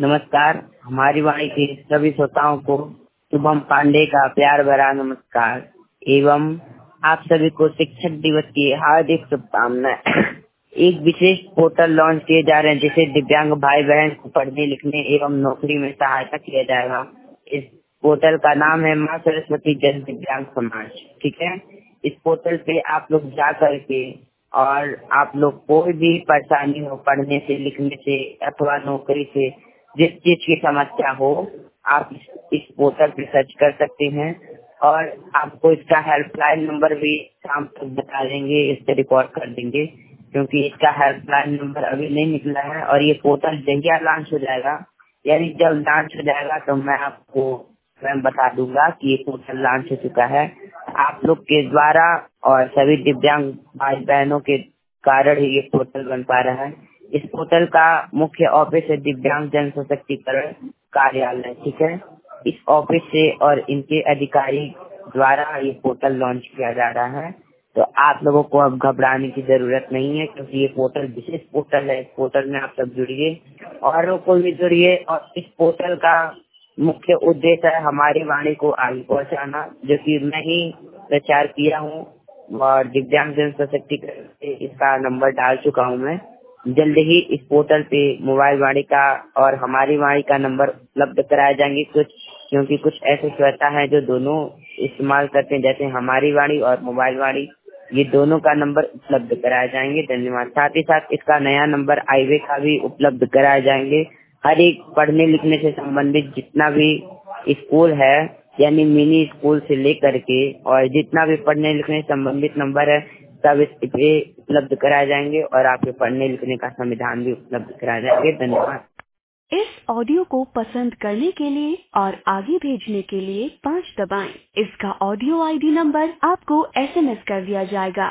नमस्कार। हमारी वाणी के सभी श्रोताओं को शुभम पांडे का प्यार भरा नमस्कार एवं आप सभी को शिक्षक दिवस की हार्दिक शुभकामनाएं। एक विशेष पोर्टल लॉन्च किए जा रहे हैं जिसे दिव्यांग भाई बहन को पढ़ने लिखने एवं नौकरी में सहायता किया जाएगा। इस पोर्टल का नाम है माँ सरस्वती जन दिव्यांग समाज। ठीक है, इस पोर्टल पे आप लोग जा करके और आप लोग कोई भी परेशानी हो पढ़ने से लिखने से अथवा नौकरी से, जिस चीज की समस्या हो आप इस पोर्टल पे सर्च कर सकते हैं और आपको इसका हेल्पलाइन नंबर भी शाम तक बता देंगे, इससे रिकॉर्ड कर देंगे क्योंकि इसका हेल्पलाइन नंबर अभी नहीं निकला है और ये पोर्टल जल्द लॉन्च हो जाएगा। यानी जब लॉन्च हो जाएगा तो मैं बता दूंगा कि ये पोर्टल लॉन्च हो चुका है। आप लोग के द्वारा और सभी दिव्यांग भाई बहनों के कारण ही ये पोर्टल बन पा रहा है। इस पोर्टल का मुख्य ऑफिस है दिव्यांग जन सशक्तिकरण कार्यालय। ठीक है, इस ऑफिस से और इनके अधिकारी द्वारा ये पोर्टल लॉन्च किया जा रहा है। तो आप लोगों को अब घबराने की जरूरत नहीं है क्योंकि ये पोर्टल विशेष पोर्टल है। इस पोर्टल में आप सब जुड़िए और को भी जुड़िए और इस पोर्टल का मुख्य उद्देश्य है हमारी वाणी को आगे पहुंचाना, जो कि मैं ही प्रचार किया हूँ और दिव्यांग जन सशक्तिकरण से इसका नंबर डाल चुका हूँ। मैं जल्द ही इस पोर्टल पे मोबाइल वाणी का और हमारी वाणी का नंबर उपलब्ध कराए जाएंगे क्योंकि कुछ ऐसे श्रोता हैं जो दोनों इस्तेमाल करते हैं, जैसे हमारी वाणी और मोबाइल वाणी, ये दोनों का नंबर उपलब्ध कराए जाएंगे। धन्यवाद। साथ ही साथ इसका नया नंबर हाईवे का भी उपलब्ध कराए जाएंगे। हर एक पढ़ने लिखने से संबंधित जितना भी स्कूल है यानी मिनी स्कूल से लेकर के और जितना भी पढ़ने लिखने से संबंधित नंबर है सब इस पे उपलब्ध कराए जाएंगे और आपके पढ़ने लिखने का संविधान भी उपलब्ध कराए जाएंगे। धन्यवाद। इस ऑडियो को पसंद करने के लिए और आगे भेजने के लिए 5 दबाएं। इसका ऑडियो आईडी नंबर आपको SMS कर दिया जाएगा।